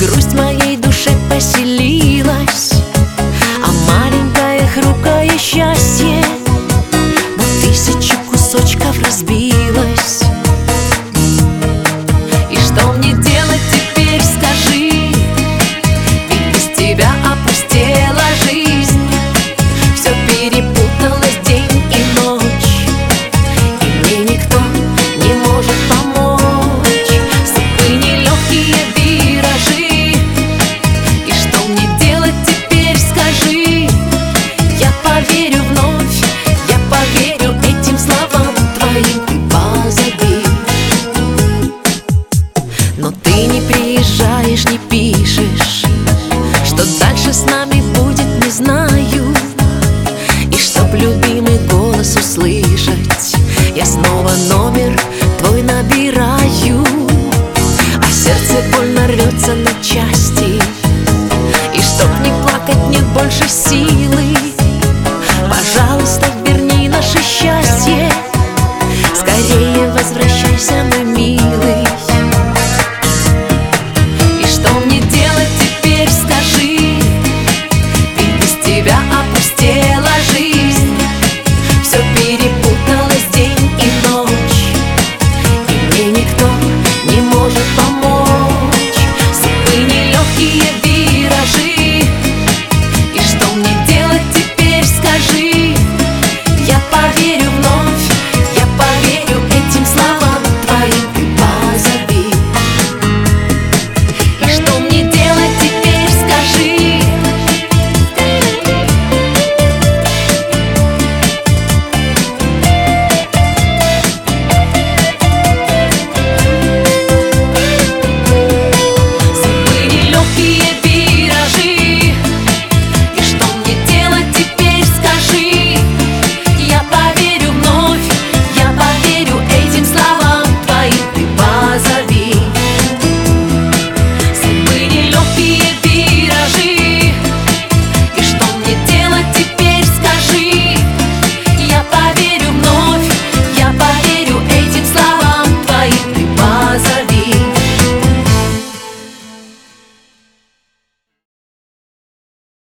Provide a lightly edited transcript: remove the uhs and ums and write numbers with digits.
грусть в моей душе поселилась, а маленькое хрупкое счастье на тысячу кусочков разбилось. И что мне делать теперь, скажи? Ведь без тебя опустела жизнь, все перепуталось день и ночь, и мне никто не может помочь. Судьбы нелегкие виражи. И что мне делать теперь, скажи? Я поверю вновь, я поверю этим словам твоим, ты позови. Но ты не приезжаешь, не пишешь, что дальше с нами будет, не знаю. И чтоб любимый голос услышать, я снова номер твой набираю, а сердце больно рвется на части. И чтоб не плакать, нет больше силы, пожалуйста, верни наше счастье. Скорее возвращайся, мой милый.